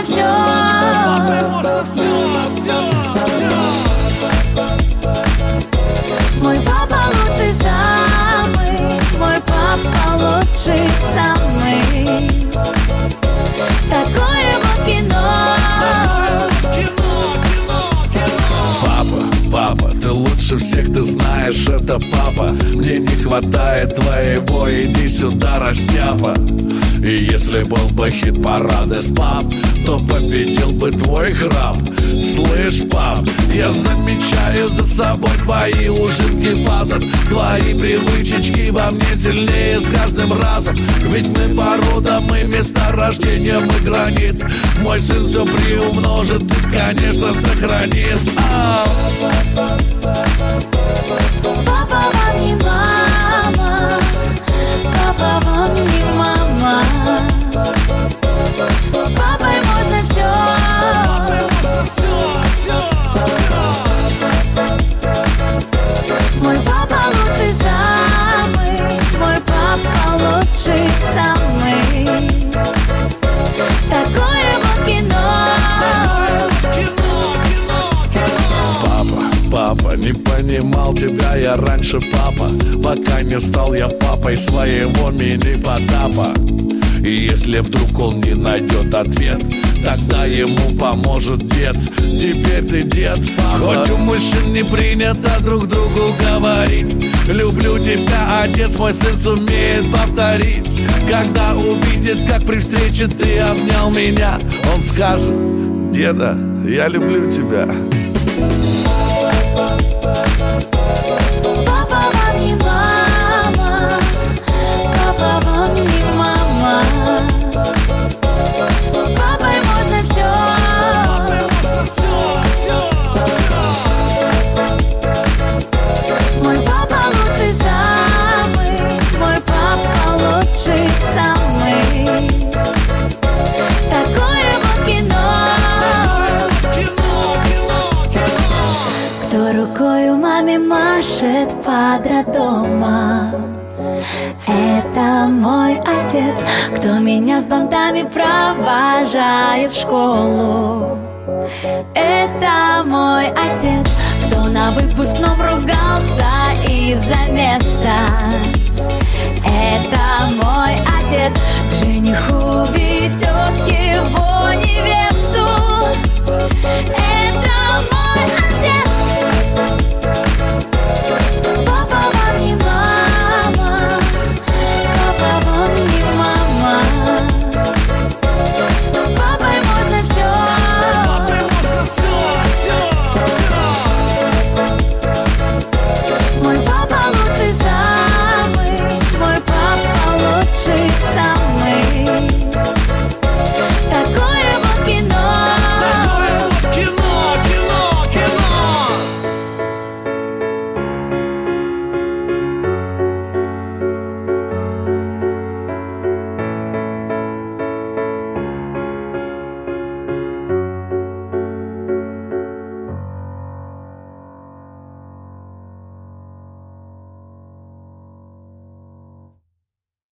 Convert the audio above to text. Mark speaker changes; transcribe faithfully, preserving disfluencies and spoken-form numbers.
Speaker 1: все.
Speaker 2: С папой можно все, все, все.
Speaker 1: Мой папа лучший самый, мой папа лучший самый. Такое вот кино.
Speaker 2: Папа, папа, ты лучше всех, ты знаешь, это папа. Мне не хватает твоего, иди сюда, растяпа. И если был бы хит-парад из пап, то победил бы твой храп. Слышь, пап, я замечаю за собой твои ужимки фазер. Твои привычечки во мне сильнее с каждым разом. Ведь мы порода, мы место рождения, мы гранит. Мой сын все приумножит и, конечно, сохранит. Ау.
Speaker 1: Папа вам не мама, папа вам не мама. С папой можно все.
Speaker 2: С папой можно все, все, все.
Speaker 1: Мой папа лучший самый, мой папа лучший самый. Такое вот кино.
Speaker 2: Папа, папа, не понимал тебя я раньше, папа, пока не стал я папой своего мини-потапа. И если вдруг он не найдет ответ, тогда ему поможет дед. Теперь ты дед, папа. Хоть у мужчин не принято друг другу говорить: люблю тебя, отец мой, сын сумеет повторить. Когда увидит, как при встрече ты обнял меня, он скажет: деда, я люблю тебя.
Speaker 1: Папа вам не мама, папа вам не мама. С папой можно все.
Speaker 2: С папой можно все, все, все.
Speaker 1: Мой папа лучший самый, мой папа лучший самый. Такое вот кино. Кто рукою маме машет под роддома, это мой отец. Кто меня с бантами провожает в школу, это мой отец. Кто на выпускном ругался из-за места, это мой отец. К жениху ведет его невесту,